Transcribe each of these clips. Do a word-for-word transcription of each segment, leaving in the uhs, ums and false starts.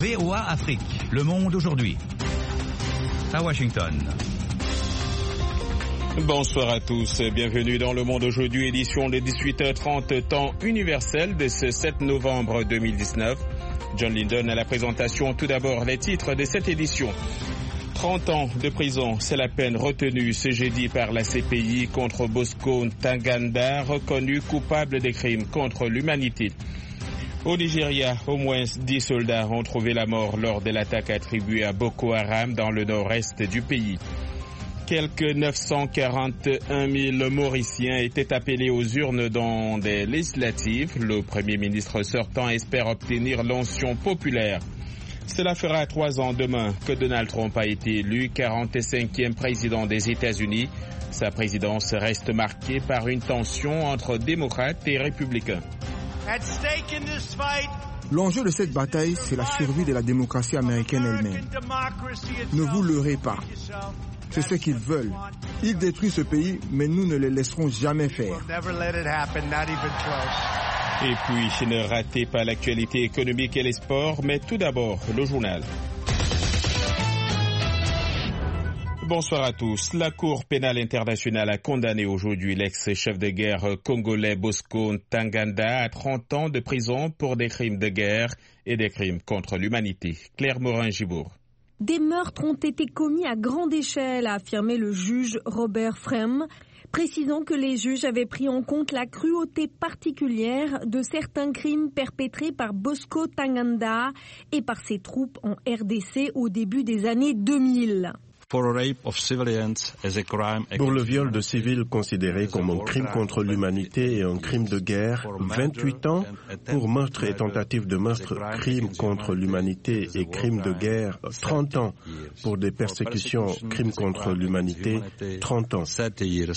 V O A Afrique, Le Monde aujourd'hui. À Washington. Bonsoir à tous, bienvenue dans Le Monde aujourd'hui, édition de dix-huit heures trente, temps universel de ce sept novembre deux mille dix-neuf. John Linden à la présentation. Tout d'abord, les titres de cette édition. trente ans de prison, c'est la peine retenue ce jeudi par la C P I contre Bosco Ntaganda, reconnu coupable des crimes contre l'humanité. Au Nigeria, au moins dix soldats ont trouvé la mort lors de l'attaque attribuée à Boko Haram dans le nord-est du pays. Quelques neuf cent quarante et un mille Mauriciens étaient appelés aux urnes dans des législatives. Le Premier ministre sortant espère obtenir l'onction populaire. Cela fera trois ans demain que Donald Trump a été élu quarante-cinquième président des États-Unis. Sa présidence reste marquée par une tension entre démocrates et républicains. L'enjeu de cette bataille, c'est la survie de la démocratie américaine elle-même. Ne vous leurrez pas. C'est ce qu'ils veulent. Ils détruisent ce pays, mais nous ne les laisserons jamais faire. Et puis, ne ratez pas l'actualité économique et les sports, mais tout d'abord, le journal. Bonsoir à tous. La Cour pénale internationale a condamné aujourd'hui l'ex-chef de guerre congolais Bosco Ntaganda à trente ans de prison pour des crimes de guerre et des crimes contre l'humanité. Claire Morin-Gibourg. Des meurtres ont été commis à grande échelle, a affirmé le juge Robert Frem, précisant que les juges avaient pris en compte la cruauté particulière de certains crimes perpétrés par Bosco Ntaganda et par ses troupes en R D C au début des années deux mille. Pour le viol de civils considéré comme un crime contre l'humanité et un crime de guerre, vingt-huit ans. Pour meurtre et tentative de meurtre, crime contre l'humanité et crime de guerre, trente ans. Pour des persécutions, crime contre l'humanité, trente ans. C'est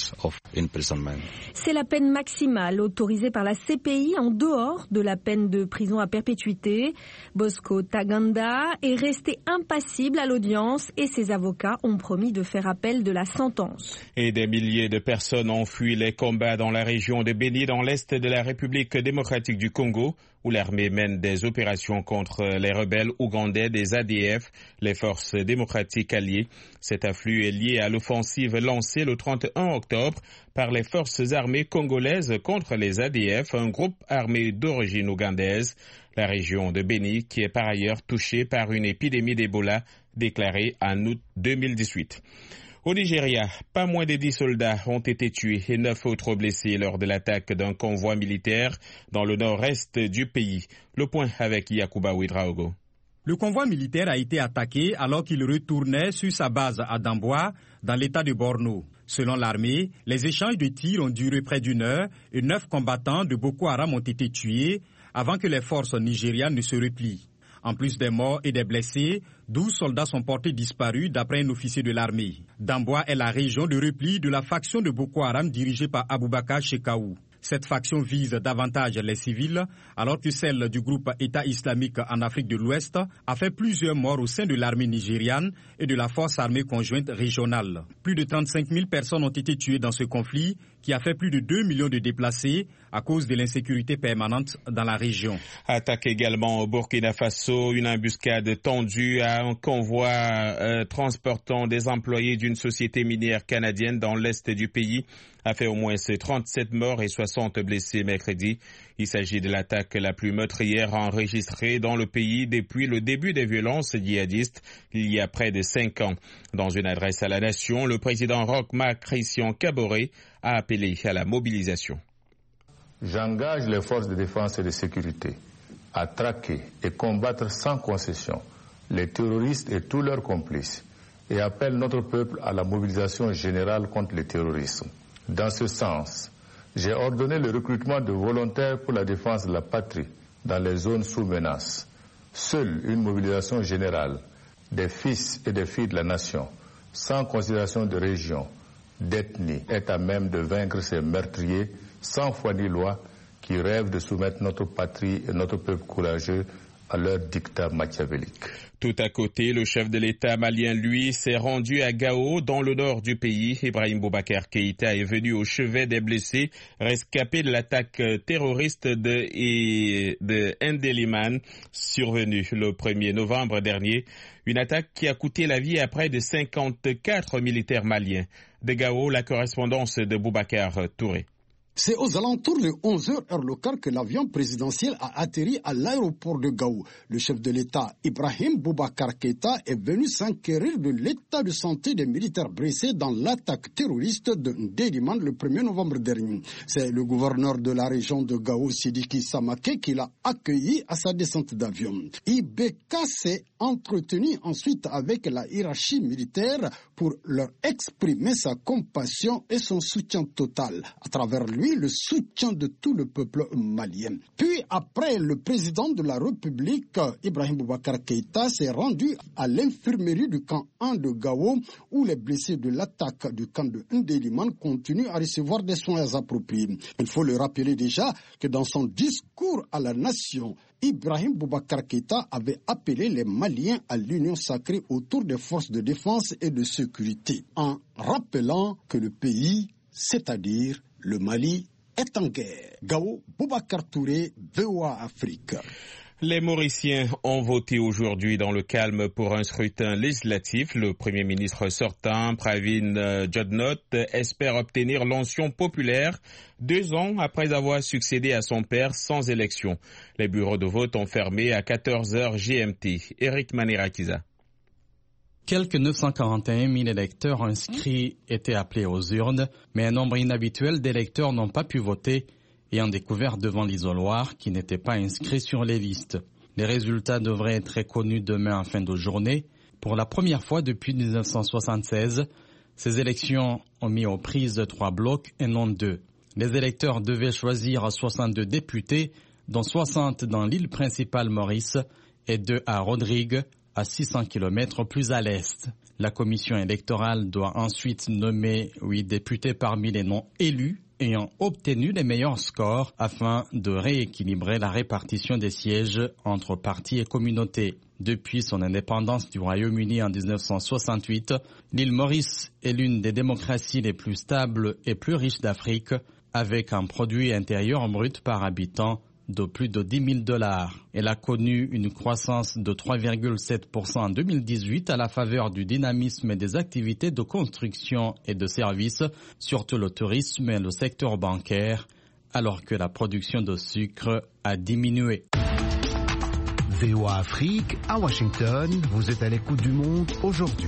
la peine maximale autorisée par la C P I en dehors de la peine de prison à perpétuité. Bosco Ntaganda est resté impassible à l'audience et ses avocats ont promis de faire appel de la sentence. Et des milliers de personnes ont fui les combats dans la région de Béni, dans l'est de la République démocratique du Congo, où l'armée mène des opérations contre les rebelles ougandais des A D F, les forces démocratiques alliées. Cet afflux est lié à l'offensive lancée le trente et un octobre par les forces armées congolaises contre les A D F, un groupe armé d'origine ougandaise. La région de Béni, qui est par ailleurs touchée par une épidémie d'Ebola déclarée en août deux mille dix-huit. Au Nigeria, pas moins de dix soldats ont été tués et neuf autres blessés lors de l'attaque d'un convoi militaire dans le nord-est du pays. Le point avec Yacouba Ouedraogo. Le convoi militaire a été attaqué alors qu'il retournait sur sa base à Damboa, dans l'état de Borno. Selon l'armée, les échanges de tirs ont duré près d'une heure et neuf combattants de Boko Haram ont été tués avant que les forces nigérianes ne se replient. En plus des morts et des blessés, douze soldats sont portés disparus d'après un officier de l'armée. Damboa est la région de repli de la faction de Boko Haram dirigée par Aboubakar Shekau. Cette faction vise davantage les civils, alors que celle du groupe État islamique en Afrique de l'Ouest a fait plusieurs morts au sein de l'armée nigériane et de la force armée conjointe régionale. Plus de trente-cinq mille personnes ont été tuées dans ce conflit qui a fait plus de deux millions de déplacés à cause de l'insécurité permanente dans la région. Attaque également au Burkina Faso, une embuscade tendue à un convoi euh, transportant des employés d'une société minière canadienne dans l'est du pays a fait au moins trente-sept morts et soixante blessés mercredi. Il s'agit de l'attaque la plus meurtrière enregistrée dans le pays depuis le début des violences djihadistes il y a près de cinq ans. Dans une adresse à la nation, le président Roch Marc Christian Kaboré a appelé à la mobilisation. J'engage les forces de défense et de sécurité à traquer et combattre sans concession les terroristes et tous leurs complices et appelle notre peuple à la mobilisation générale contre le terrorisme. Dans ce sens, j'ai ordonné le recrutement de volontaires pour la défense de la patrie dans les zones sous menace. Seule une mobilisation générale des fils et des filles de la nation, sans considération de région, d'ethnie, est à même de vaincre ces meurtriers sans foi ni loi qui rêvent de soumettre notre patrie et notre peuple courageux à leur dictat machiavélique. Tout à côté, le chef de l'État malien, lui, s'est rendu à Gao, dans le nord du pays. Ibrahim Boubacar Keïta est venu au chevet des blessés, rescapés de l'attaque terroriste de, de Ndélimane, survenue le premier novembre dernier. Une attaque qui a coûté la vie à près de cinquante-quatre militaires maliens. De Gao, la correspondance de Boubacar Touré. C'est aux alentours de onze heures heure locale que l'avion présidentiel a atterri à l'aéroport de Gao. Le chef de l'État, Ibrahim Boubacar Keïta, est venu s'enquérir de l'état de santé des militaires blessés dans l'attaque terroriste de Ndélimane le premier novembre dernier. C'est le gouverneur de la région de Gao, Sidiki Samake, qui l'a accueilli à sa descente d'avion. I B K s'est entretenu ensuite avec la hiérarchie militaire pour leur exprimer sa compassion et son soutien total. À travers lui, le soutien de tout le peuple malien. Puis, après, le président de la République, Ibrahim Boubacar Keïta, s'est rendu à l'infirmerie du camp un de Gao, où les blessés de l'attaque du camp de Ndélimane continuent à recevoir des soins appropriés. Il faut le rappeler déjà que dans son discours à la nation, Ibrahim Boubacar Keïta avait appelé les Maliens à l'union sacrée autour des forces de défense et de sécurité, en rappelant que le pays, c'est-à-dire le Mali, est en guerre. Gao, Boubacar Touré, V O A Afrique. Les Mauriciens ont voté aujourd'hui dans le calme pour un scrutin législatif. Le Premier ministre sortant, Pravin Jodnot, espère obtenir l'onction populaire deux ans après avoir succédé à son père sans élection. Les bureaux de vote ont fermé à quatorze heures G M T. Eric Manirakiza. Quelques neuf cent quarante et un mille électeurs inscrits étaient appelés aux urnes, mais un nombre inhabituel d'électeurs n'ont pas pu voter, ayant découvert devant l'isoloir qui n'étaient pas inscrits sur les listes. Les résultats devraient être connus demain en fin de journée. Pour la première fois depuis mille neuf cent soixante-seize, ces élections ont mis aux prises trois blocs et non deux. Les électeurs devaient choisir soixante-deux députés, dont soixante dans l'île principale Maurice et deux à Rodrigue, à six cents kilomètres plus à l'est. La commission électorale doit ensuite nommer huit députés parmi les non élus ayant obtenu les meilleurs scores afin de rééquilibrer la répartition des sièges entre partis et communautés. Depuis son indépendance du Royaume-Uni en dix-neuf cent soixante-huit, l'île Maurice est l'une des démocraties les plus stables et plus riches d'Afrique, avec un produit intérieur brut par habitant de plus de dix mille dollars. Elle a connu une croissance de trois virgule sept pour cent en deux mille dix-huit à la faveur du dynamisme des activités de construction et de services, surtout le tourisme et le secteur bancaire, alors que la production de sucre a diminué. V O A Afrique, à Washington, vous êtes à l'écoute du monde aujourd'hui.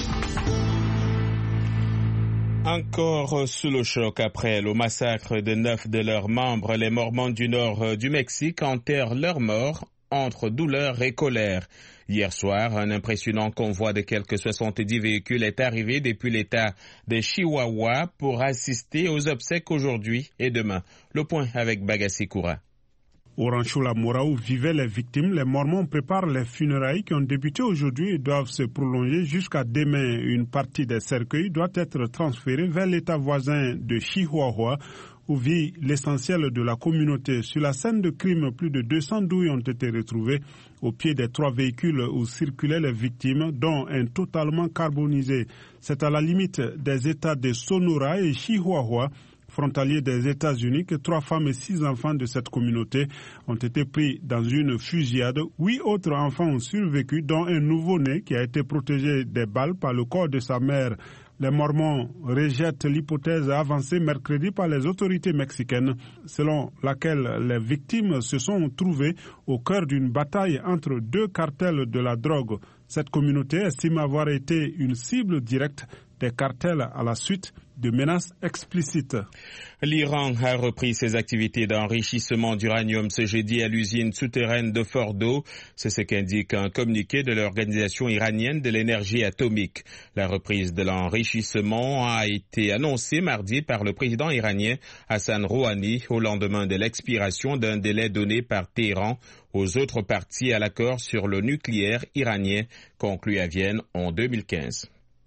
Encore sous le choc après le massacre de neuf de leurs membres, les Mormons du nord du Mexique enterrent leurs morts entre douleur et colère. Hier soir, un impressionnant convoi de quelques soixante-dix véhicules est arrivé depuis l'État de Chihuahua pour assister aux obsèques aujourd'hui et demain. Le point avec Bagassi Koura. Au Rancho La Mora où vivaient les victimes, les Mormons préparent les funérailles qui ont débuté aujourd'hui et doivent se prolonger jusqu'à demain. Une partie des cercueils doit être transférée vers l'État voisin de Chihuahua où vit l'essentiel de la communauté. Sur la scène de crime, plus de deux cents douilles ont été retrouvées au pied des trois véhicules où circulaient les victimes, dont un totalement carbonisé. C'est à la limite des États de Sonora et Chihuahua, frontaliers des États-Unis, que trois femmes et six enfants de cette communauté ont été pris dans une fusillade. Huit autres enfants ont survécu, dont un nouveau-né qui a été protégé des balles par le corps de sa mère. Les Mormons rejettent l'hypothèse avancée mercredi par les autorités mexicaines, selon laquelle les victimes se sont trouvées au cœur d'une bataille entre deux cartels de la drogue. Cette communauté estime avoir été une cible directe des cartels à la suite de menaces explicites. L'Iran a repris ses activités d'enrichissement d'uranium ce jeudi à l'usine souterraine de Fordo. C'est ce qu'indique un communiqué de l'Organisation iranienne de l'énergie atomique. La reprise de l'enrichissement a été annoncée mardi par le président iranien Hassan Rouhani au lendemain de l'expiration d'un délai donné par Téhéran aux autres parties à l'accord sur le nucléaire iranien conclu à Vienne en deux mille quinze.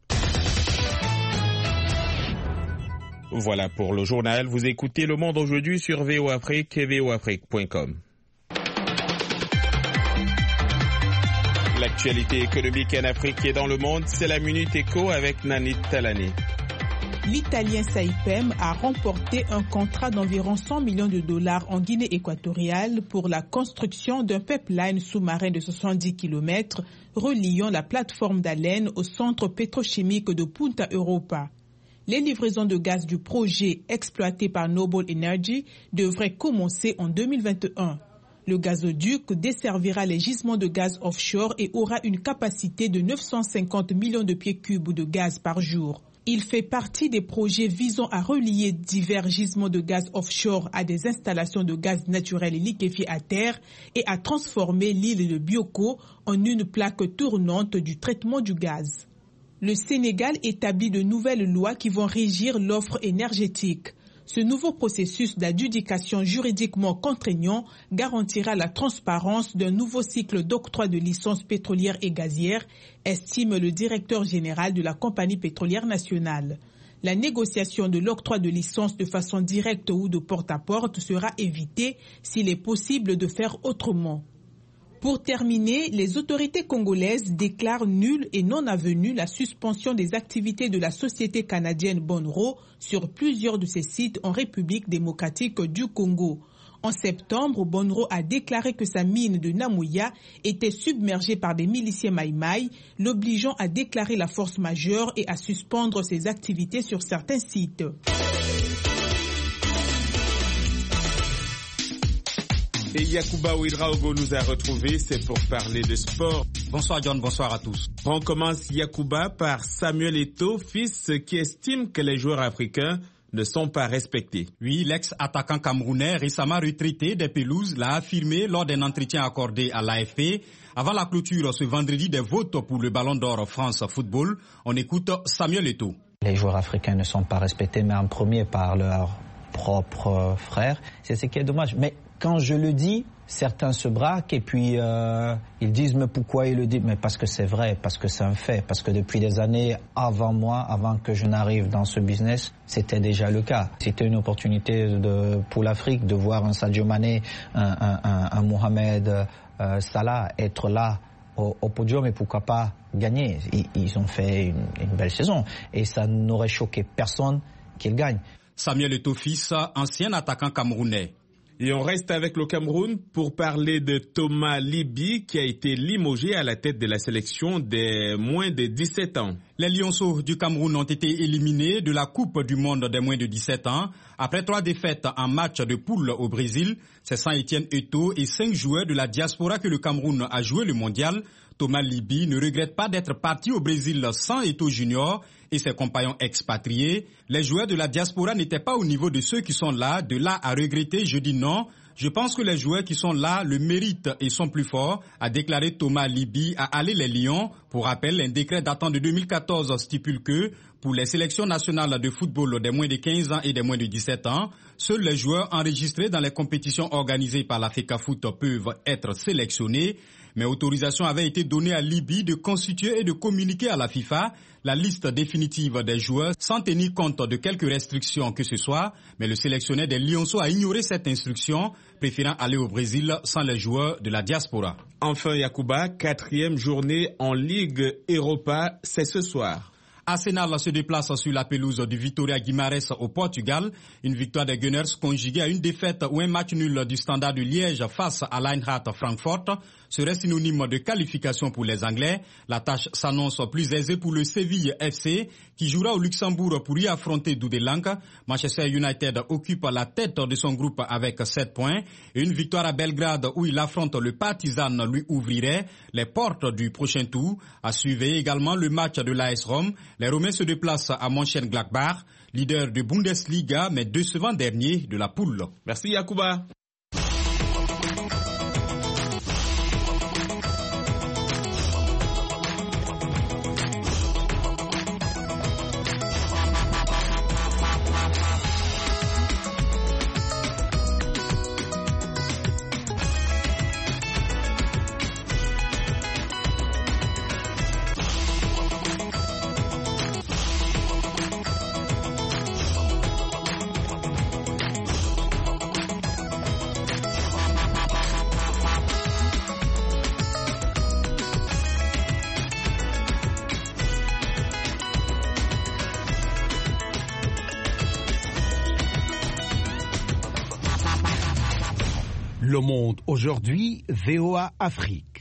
Voilà pour le journal. Vous écoutez Le Monde aujourd'hui sur V O Afrique et V O Afrique point com. L'actualité économique en Afrique et dans le monde, c'est la Minute Éco avec Nanit Talani. L'Italien Saipem a remporté un contrat d'environ cent millions de dollars en Guinée équatoriale pour la construction d'un pipeline sous-marin de soixante-dix kilomètres reliant la plateforme d'Alen au centre pétrochimique de Punta Europa. Les livraisons de gaz du projet exploité par Noble Energy devraient commencer en deux mille vingt et un. Le gazoduc desservira les gisements de gaz offshore et aura une capacité de neuf cent cinquante millions de pieds cubes de gaz par jour. Il fait partie des projets visant à relier divers gisements de gaz offshore à des installations de gaz naturel et liquéfié à terre et à transformer l'île de Bioko en une plaque tournante du traitement du gaz. Le Sénégal établit de nouvelles lois qui vont régir l'offre énergétique. Ce nouveau processus d'adjudication juridiquement contraignant garantira la transparence d'un nouveau cycle d'octroi de licences pétrolières et gazières, estime le directeur général de la compagnie pétrolière nationale. La négociation de l'octroi de licences de façon directe ou de porte-à-porte sera évitée s'il est possible de faire autrement. Pour terminer, les autorités congolaises déclarent nulle et non avenue la suspension des activités de la société canadienne Bonro sur plusieurs de ses sites en République démocratique du Congo. En septembre, Bonro a déclaré que sa mine de Namouya était submergée par des miliciens Maï-Maï, l'obligeant à déclarer la force majeure et à suspendre ses activités sur certains sites. Et Yacouba Ouedraogo nous a retrouvés, c'est pour parler de sport. Bonsoir John, bonsoir à tous. On commence Yacouba par Samuel Eto'o, fils qui estime que les joueurs africains ne sont pas respectés. Oui, l'ex-attaquant camerounais récemment retraité des pelouses l'a affirmé lors d'un entretien accordé à l'A F P. Avant la clôture ce vendredi des votes pour le Ballon d'Or France Football, on écoute Samuel Eto'o. Les joueurs africains ne sont pas respectés, mais en premier par leurs propres frères. C'est ce qui est dommage. Mais quand je le dis, certains se braquent et puis euh, ils disent mais pourquoi il le dit? Mais parce que c'est vrai, parce que c'est un fait, parce que depuis des années avant moi, avant que je n'arrive dans ce business, c'était déjà le cas. C'était une opportunité de, pour l'Afrique de voir un Sadio Mané, un, un, un, un Mohamed euh, Salah être là au, au podium et pourquoi pas gagner. Ils, ils ont fait une, une belle saison et ça n'aurait choqué personne qu'ils gagnent. Samuel Eto'o, fils, ancien attaquant camerounais. Et on reste avec le Cameroun pour parler de Thomas Libi qui a été limogé à la tête de la sélection des moins de dix-sept ans. Les Lionceaux du Cameroun ont été éliminés de la Coupe du monde des moins de dix-sept ans. Après trois défaites en match de poule au Brésil, c'est Saint-Étienne Eto'o et cinq joueurs de la diaspora que le Cameroun a joué le mondial. Thomas Libi ne regrette pas d'être parti au Brésil sans Eto'o Junior et ses compagnons expatriés. Les joueurs de la diaspora n'étaient pas au niveau de ceux qui sont là. De là à regretter, je dis non. Je pense que les joueurs qui sont là le méritent et sont plus forts, a déclaré Thomas Libi à Aller les Lions. Pour rappel, un décret datant de deux mille quatorze stipule que pour les sélections nationales de football des moins de quinze ans et des moins de dix-sept ans, seuls les joueurs enregistrés dans les compétitions organisées par la FECAFOOT peuvent être sélectionnés. Mais autorisation avait été donnée à Libi de constituer et de communiquer à la FIFA la liste définitive des joueurs sans tenir compte de quelques restrictions que ce soit. Mais le sélectionneur des Lionceaux a ignoré cette instruction, préférant aller au Brésil sans les joueurs de la diaspora. Enfin, Yacouba, quatrième journée en Ligue Europa, c'est ce soir. Arsenal se déplace sur la pelouse du Vitória Guimarães au Portugal. Une victoire des Gunners conjuguée à une défaite ou un match nul du Standard de Liège face à l'Eintracht Francfort serait synonyme de qualification pour les Anglais. La tâche s'annonce plus aisée pour le Séville F C qui jouera au Luxembourg pour y affronter Dudelange. Manchester United occupe la tête de son groupe avec sept points. Et une victoire à Belgrade où il affronte le Partizan lui ouvrirait les portes du prochain tour. À suivre également le match de l'A S Rome. Les Romains se déplacent à Mönchengladbach, leader de Bundesliga mais décevant dernier de la poule. Merci Yacouba. Le Monde aujourd'hui, V O A Afrique.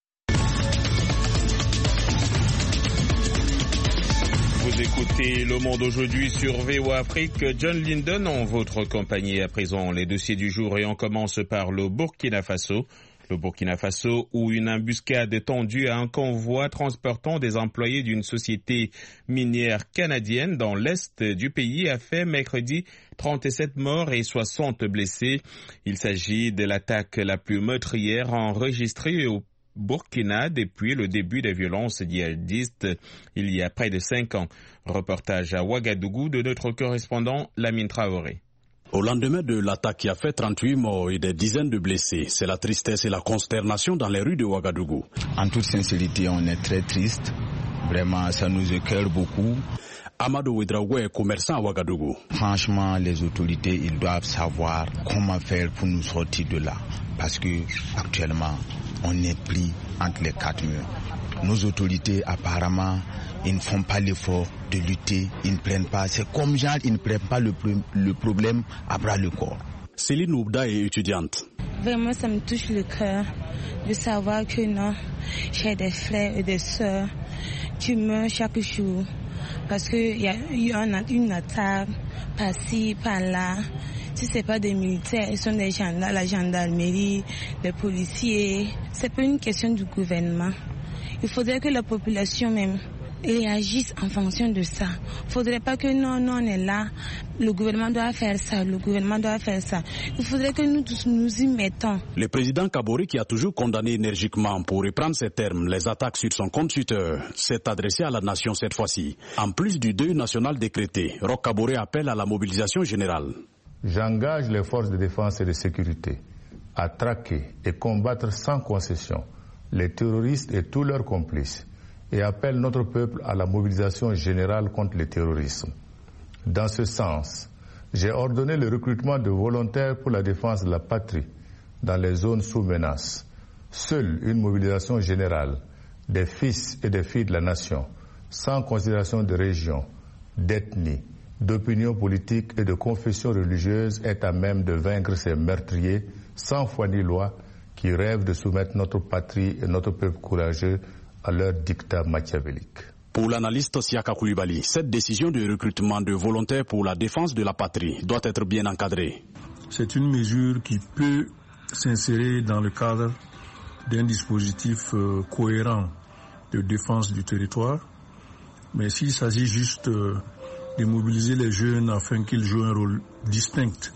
Vous écoutez Le Monde aujourd'hui sur V O A Afrique. John Linden en votre compagnie. À présent, les dossiers du jour et on commence par le Burkina Faso. Le Burkina Faso, où une embuscade tendue à un convoi transportant des employés d'une société minière canadienne dans l'est du pays a fait mercredi trente-sept morts et soixante blessés. Il s'agit de l'attaque la plus meurtrière enregistrée au Burkina depuis le début des violences djihadistes il y a près de cinq ans. Reportage à Ouagadougou de notre correspondant Lamine Traoré. Au lendemain de l'attaque qui a fait trente-huit morts et des dizaines de blessés, c'est la tristesse et la consternation dans les rues de Ouagadougou. En toute sincérité, on est très triste. Vraiment, ça nous écoeure beaucoup. Amadou Ouedraogo est commerçant à Ouagadougou. Franchement, les autorités, ils doivent savoir comment faire pour nous sortir de là. Parce que actuellement, on est pris entre les quatre murs. Nos autorités, apparemment, ils ne font pas l'effort de lutter, ils ne prennent pas, c'est comme genre, ils ne prennent pas le, le problème à bras le corps. Céline Oubda est étudiante. Vraiment, ça me touche le cœur de savoir que non, j'ai des frères et des sœurs qui meurent chaque jour parce qu'il y a eu une attaque par-ci, par-là. Si ce n'est pas des militaires, ils sont des gendarmes, la gendarmerie, des policiers. Ce n'est pas une question du gouvernement. Il faudrait que la population même réagisse en fonction de ça. Il ne faudrait pas que non, non, on est là, le gouvernement doit faire ça, le gouvernement doit faire ça. Il faudrait que nous tous nous y mettons. Le président Kaboré, qui a toujours condamné énergiquement, pour reprendre ses termes, les attaques sur son compte Twitter, s'est adressé à la nation cette fois-ci. En plus du deuil national décrété, Roch Kaboré appelle à la mobilisation générale. J'engage les forces de défense et de sécurité à traquer et combattre sans concession les terroristes et tous leurs complices et appelle notre peuple à la mobilisation générale contre le terrorisme. Dans ce sens, j'ai ordonné le recrutement de volontaires pour la défense de la patrie dans les zones sous menace. Seule une mobilisation générale des fils et des filles de la nation, sans considération de région, d'ethnie, d'opinion politique et de confession religieuse, est à même de vaincre ces meurtriers sans foi ni loi qui rêvent de soumettre notre patrie et notre peuple courageux à leur dictat machiavélique. Pour l'analyste Siaka Koulibaly, cette décision de recrutement de volontaires pour la défense de la patrie doit être bien encadrée. C'est une mesure qui peut s'insérer dans le cadre d'un dispositif euh, cohérent de défense du territoire, mais s'il s'agit juste euh, de mobiliser les jeunes afin qu'ils jouent un rôle distinct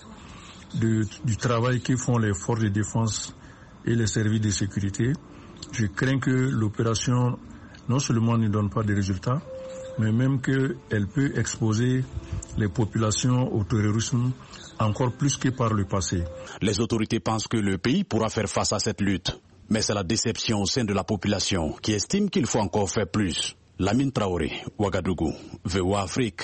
de, du travail que font les forces de défense et les services de sécurité, je crains que l'opération non seulement ne donne pas de résultats, mais même qu'elle peut exposer les populations au terrorisme encore plus que par le passé. Les autorités pensent que le pays pourra faire face à cette lutte, mais c'est la déception au sein de la population qui estime qu'il faut encore faire plus. Lamine Traoré, Ouagadougou, V O A Afrique.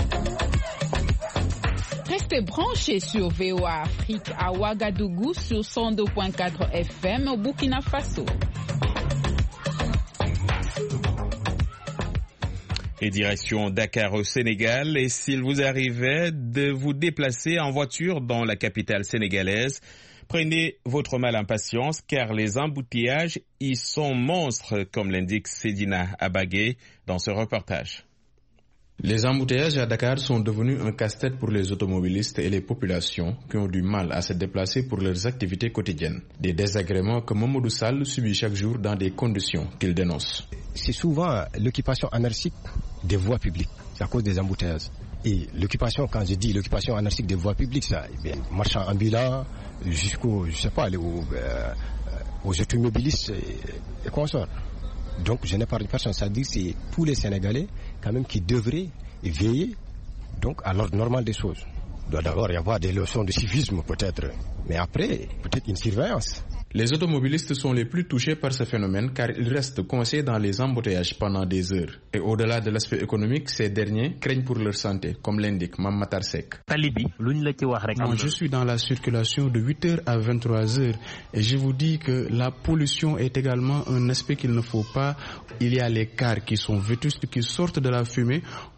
Restez branchés sur V O A Afrique à Ouagadougou sur cent deux virgule quatre F M au Burkina Faso. Et direction Dakar au Sénégal, et s'il vous arrivait de vous déplacer en voiture dans la capitale sénégalaise, prenez votre mal en patience car les embouteillages y sont monstres, comme l'indique Sedina Abagé dans ce reportage. Les embouteillages à Dakar sont devenus un casse-tête pour les automobilistes et les populations qui ont du mal à se déplacer pour leurs activités quotidiennes. Des désagréments que Mamadou Sall subit chaque jour dans des conditions qu'il dénonce. C'est souvent l'occupation anarchique des voies publiques. C'est à cause des embouteillages. Et l'occupation, quand je dis l'occupation anarchique des voies publiques, ça, eh bien, marchands ambulants jusqu'aux, je sais pas, aux, euh, aux automobilistes et, et consorts. Donc je n'ai pas de personne, ça dit que c'est tous les Sénégalais quand même qui devraient veiller donc à l'ordre normal des choses. Il doit d'abord y avoir des leçons de civisme peut-être, mais après peut-être une surveillance. Les automobilistes sont les plus touchés par ce phénomène car ils restent coincés dans les embouteillages pendant des heures. Et au-delà de l'aspect économique, ces derniers craignent pour leur santé, comme l'indique Mam Matar Seck. Moi, je suis dans la circulation de huit heures à vingt-trois heures et je vous dis que la pollution est également un aspect qu'il ne faut pas. Il y a les cars qui sont vétustes, qui sortent de la fumée.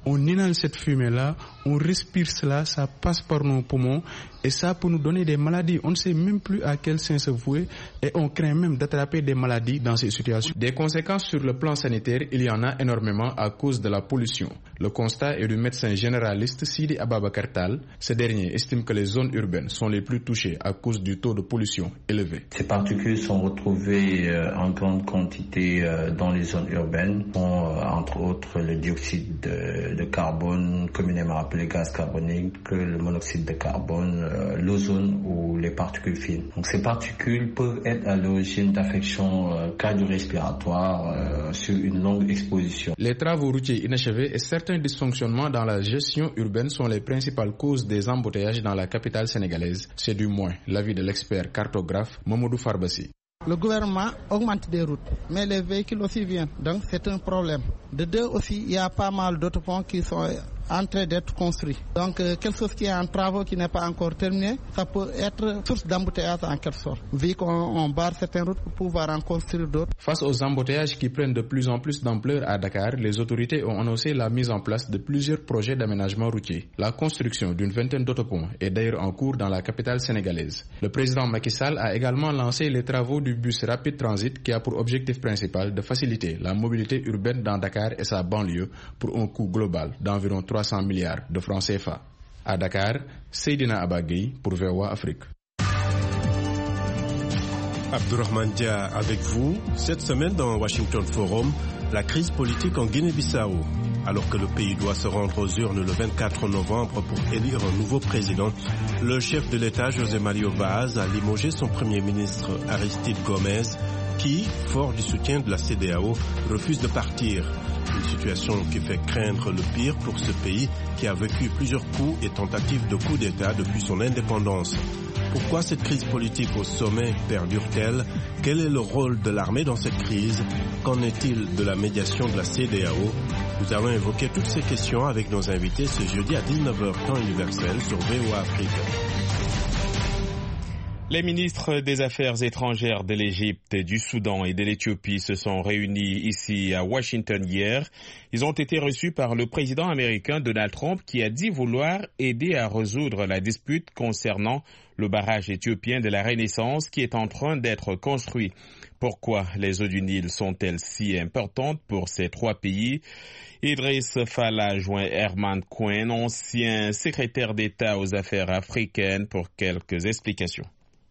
on inhale cette fumée-là, on respire cela, ça passe par nos poumons et ça peut nous donner des maladies. On ne sait même plus à quel sein se vouer et on craint même d'attraper des maladies dans ces situations. Des conséquences sur le plan sanitaire, il y en a énormément à cause de la pollution. Le constat est du médecin généraliste Sidi Ababakar Tall. Ce dernier estime que les zones urbaines sont les plus touchées à cause du taux de pollution élevé. Ces particules sont retrouvées en grande quantité dans les zones urbaines, entre autres le dioxyde de, de carbone, communément appelé gaz carbonique, le monoxyde de carbone, l'ozone ou les particules fines. Donc ces particules peuvent être à l'origine d'affections cardio-respiratoires euh, sur une longue exposition. Les travaux routiers inachevés et certains dysfonctionnements dans la gestion urbaine sont les principales causes des embouteillages dans la capitale sénégalaise. C'est du moins l'avis de l'expert cartographe Mamadou Farbassi. Le gouvernement augmente des routes, mais les véhicules aussi viennent. Donc c'est un problème. De deux aussi, il y a pas mal d'autres ponts qui sont en train d'être construits. Donc euh, quelque chose qui est en travaux, qui n'est pas encore terminé, ça peut être source d'embouteillage en quelque sorte. Vu qu'on on barre certaines routes pour pouvoir en construire d'autres. Face aux embouteillages qui prennent de plus en plus d'ampleur à Dakar, les autorités ont annoncé la mise en place de plusieurs projets d'aménagement routier. La construction d'une vingtaine d'autoponts est d'ailleurs en cours dans la capitale sénégalaise. Le président Macky Sall a également lancé les travaux du bus Rapid Transit qui a pour objectif principal de faciliter la mobilité urbaine dans Dakar et sa banlieue pour un coût global d'environ trois cents milliards de francs C F A. À Dakar, Seydina Abagui pour V O A Afrique. Abdourahmane Dia avec vous. Cette semaine dans Washington Forum, la crise politique en Guinée-Bissau. Alors que le pays doit se rendre aux urnes le vingt-quatre novembre pour élire un nouveau président, le chef de l'État, José Mario Vaz, a limogé son premier ministre Aristide Gomez, qui, fort du soutien de la C E D E A O, refuse de partir. Une situation qui fait craindre le pire pour ce pays qui a vécu plusieurs coups et tentatives de coup d'État depuis son indépendance. Pourquoi cette crise politique au sommet perdure-t-elle? Quel est le rôle de l'armée dans cette crise? Qu'en est-il de la médiation de la C E D E A O? Nous allons évoquer toutes ces questions avec nos invités ce jeudi à dix-neuf heures temps universel sur V O A Afrique. Les ministres des Affaires étrangères de l'Égypte, du Soudan et de l'Éthiopie se sont réunis ici à Washington hier. Ils ont été reçus par le président américain Donald Trump qui a dit vouloir aider à résoudre la dispute concernant le barrage éthiopien de la Renaissance qui est en train d'être construit. Pourquoi les eaux du Nil sont-elles si importantes pour ces trois pays? Idriss Fala joint Herman Cohen, ancien secrétaire d'État aux affaires africaines, pour quelques explications.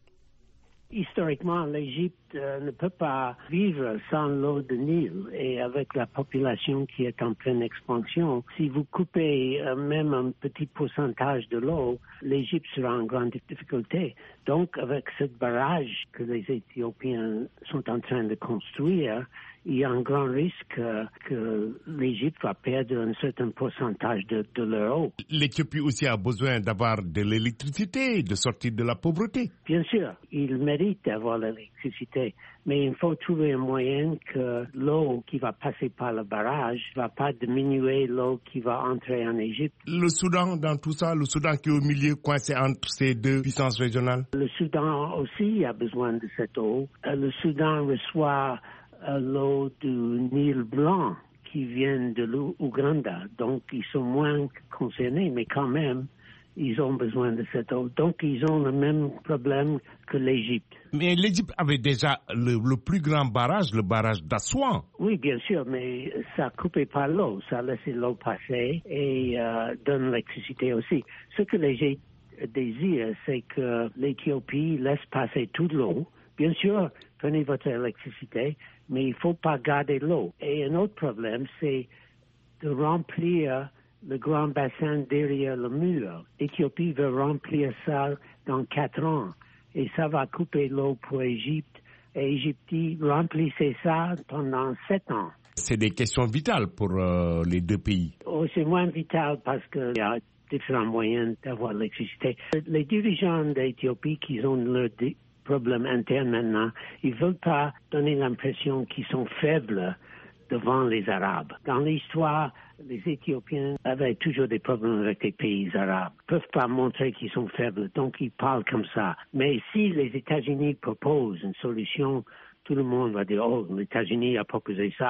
Historiquement, l'Égypte euh, ne peut pas vivre sans l'eau de Nil et avec la population qui est en pleine expansion, si vous coupez euh, même un petit pourcentage de l'eau, l'Égypte sera en grande difficulté. Donc, avec ce barrage que les Éthiopiens sont en train de construire, il y a un grand risque euh, que l'Égypte va perdre un certain pourcentage de, de leur eau. L'Éthiopie aussi a besoin d'avoir de l'électricité, de sortir de la pauvreté. Bien sûr, il mérite d'avoir l'électricité, mais il faut trouver un moyen que l'eau qui va passer par le barrage ne va pas diminuer l'eau qui va entrer en Égypte. Le Soudan, dans tout ça, le Soudan qui est au milieu, coincé entre ces deux puissances régionales. Le Soudan aussi a besoin de cette eau. Le Soudan reçoit l'eau du Nil blanc qui vient de l'Ouganda, donc ils sont moins concernés, mais quand même, ils ont besoin de cette eau. Donc, ils ont le même problème que l'Égypte. Mais l'Égypte avait déjà le, le plus grand barrage, le barrage d'Assouan. Oui, bien sûr, mais ça coupait pas l'eau, ça laissait l'eau passer et euh, donne l'électricité aussi. Ce que l'Égypte désire, c'est que l'Éthiopie laisse passer toute l'eau. Bien sûr, prenez votre électricité, mais il ne faut pas garder l'eau. Et un autre problème, c'est de remplir le grand bassin derrière le mur. L'Éthiopie veut remplir ça dans quatre ans. Et ça va couper l'eau pour l'Égypte. Et l'Égypte remplissait ça pendant sept ans. C'est des questions vitales pour euh, les deux pays. Oh, c'est moins vital parce qu'il y a différents moyens d'avoir l'électricité. Les dirigeants d'Éthiopie qui ont leurs problèmes internes maintenant, ils ne veulent pas donner l'impression qu'ils sont faibles devant les Arabes. Dans l'histoire, les Éthiopiens avaient toujours des problèmes avec les pays arabes. Ils ne peuvent pas montrer qu'ils sont faibles, donc ils parlent comme ça. Mais si les États-Unis proposent une solution, tout le monde va dire « Oh, les États-Unis a proposé ça,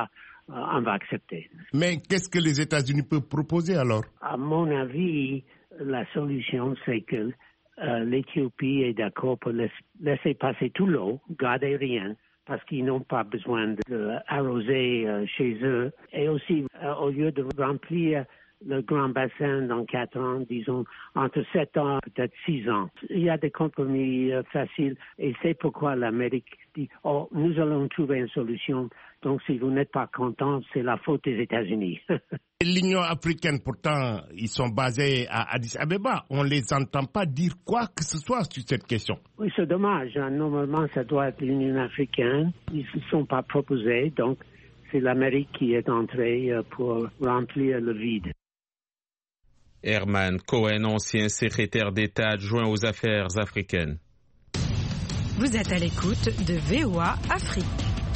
on va accepter. Mais qu'est-ce que les États-Unis peuvent proposer alors? À mon avis, la solution, c'est que euh, l'Éthiopie est d'accord pour laisser, laisser passer tout l'eau, garder rien, parce qu'ils n'ont pas besoin d'arroser euh, chez eux. Et aussi, euh, au lieu de remplir le grand bassin dans quatre ans, disons, entre sept ans, peut-être six ans. Il y a des compromis euh, faciles et c'est pourquoi l'Amérique dit, oh, nous allons trouver une solution. Donc, si vous n'êtes pas content, c'est la faute des États-Unis. L'Union africaine, pourtant, ils sont basés à Addis Abeba. On ne les entend pas dire quoi que ce soit sur cette question. Oui, c'est dommage. Normalement, ça doit être l'Union africaine. Ils ne se sont pas proposés, donc c'est l'Amérique qui est entrée pour remplir le vide. Herman Cohen, ancien secrétaire d'État adjoint aux affaires africaines. Vous êtes à l'écoute de V O A Afrique.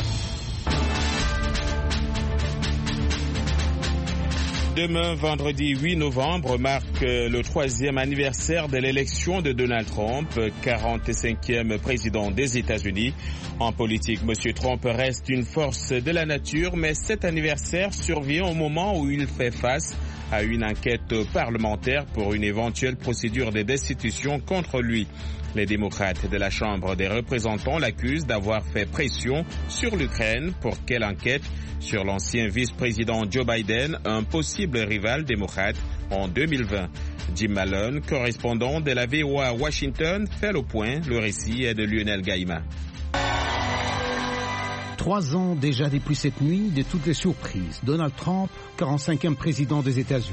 Demain, vendredi huit novembre, marque le troisième anniversaire de l'élection de Donald Trump, quarante-cinquième président des États-Unis. En politique, M. Trump reste une force de la nature, mais cet anniversaire survient au moment où il fait face à une enquête parlementaire pour une éventuelle procédure de destitution contre lui. Les démocrates de la Chambre des représentants l'accusent d'avoir fait pression sur l'Ukraine pour qu'elle enquête sur l'ancien vice-président Joe Biden, un possible rival démocrate en deux mille vingt. Jim Malone, correspondant de la V O A à Washington, fait le point. Le récit est de Lionel Gaïma. Trois ans déjà depuis cette nuit de toutes les surprises. Donald Trump, quarante-cinquième président des États-Unis.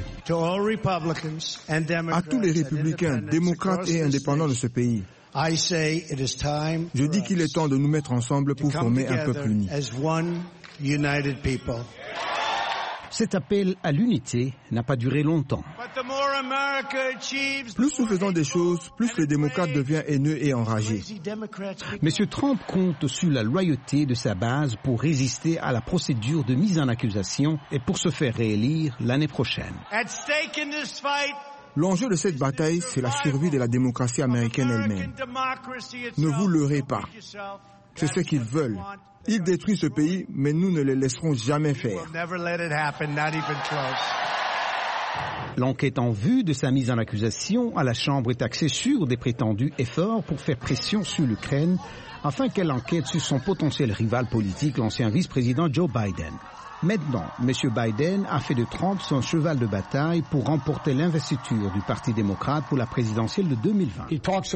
À tous les républicains, démocrates et indépendants de ce pays, je dis qu'il est temps de nous mettre ensemble pour former un peuple uni. Cet appel à l'unité n'a pas duré longtemps. Plus nous faisons des choses, plus le démocrate devient haineux et enragé. M. Trump compte sur la loyauté de sa base pour résister à la procédure de mise en accusation et pour se faire réélire l'année prochaine. L'enjeu de cette bataille, c'est la survie de la démocratie américaine elle-même. Ne vous leurrez pas. C'est ce qu'ils veulent. Ils détruisent ce pays, mais nous ne les laisserons jamais faire. L'enquête en vue de sa mise en accusation à la Chambre est axée sur des prétendus efforts pour faire pression sur l'Ukraine afin qu'elle enquête sur son potentiel rival politique, l'ancien vice-président Joe Biden. Maintenant, M. Biden a fait de Trump son cheval de bataille pour remporter l'investiture du Parti démocrate pour la présidentielle de deux mille vingt.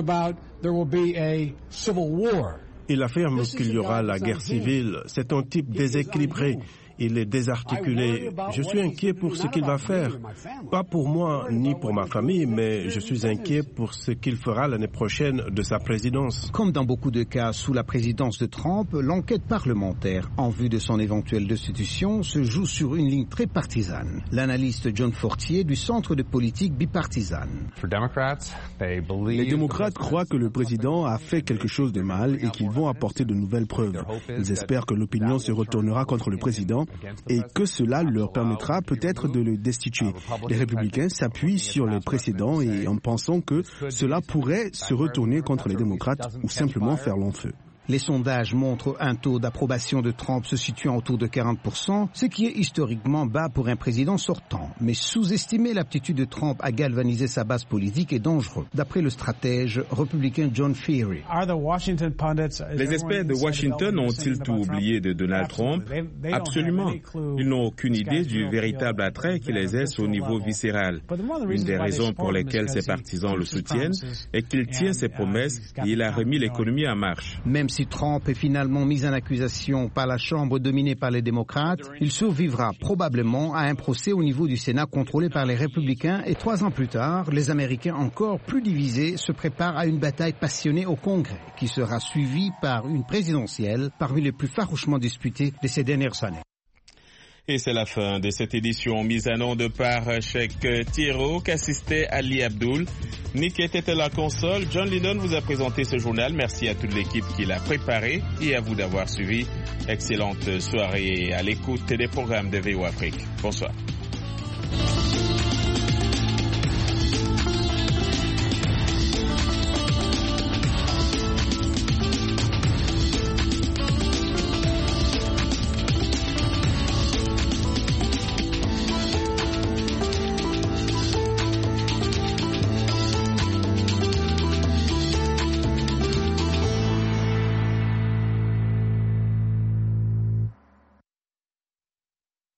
Il affirme qu'il y aura la guerre civile. C'est un type déséquilibré. Il est désarticulé. Je suis inquiet pour ce qu'il va faire. Pas pour moi ni pour ma famille, mais je suis inquiet pour ce qu'il fera l'année prochaine de sa présidence. Comme dans beaucoup de cas sous la présidence de Trump, l'enquête parlementaire en vue de son éventuelle destitution se joue sur une ligne très partisane. L'analyste John Fortier du Centre de politique bipartisane. Les démocrates croient que le président a fait quelque chose de mal et qu'ils vont apporter de nouvelles preuves. Ils espèrent que l'opinion se retournera contre le président et que cela leur permettra peut-être de le destituer. Les républicains s'appuient sur les précédents et en pensant que cela pourrait se retourner contre les démocrates ou simplement faire long feu. Les sondages montrent un taux d'approbation de Trump se situant autour de quarante pour cent, ce qui est historiquement bas pour un président sortant. Mais sous-estimer l'aptitude de Trump à galvaniser sa base politique est dangereux, d'après le stratège républicain John Feehery. Les experts de Washington ont-ils tout oublié de Donald Trump? Absolument. Ils n'ont aucune idée du véritable attrait qu'il exerce au niveau viscéral. Une des raisons pour lesquelles ses partisans le soutiennent est qu'il tient ses promesses et il a remis l'économie en marche. Même si Trump est finalement mis en accusation par la Chambre dominée par les démocrates, il survivra probablement à un procès au niveau du Sénat contrôlé par les républicains et trois ans plus tard, les Américains encore plus divisés se préparent à une bataille passionnée au Congrès qui sera suivie par une présidentielle parmi les plus farouchement disputées de ces dernières années. Et c'est la fin de cette édition mise en onde par Cheikh Thiro, qu'assistait Ali Abdoul. Nick était à la console. John Lydon vous a présenté ce journal. Merci à toute l'équipe qui l'a préparé et à vous d'avoir suivi. Excellente soirée à l'écoute des programmes de V O A Afrique. Bonsoir.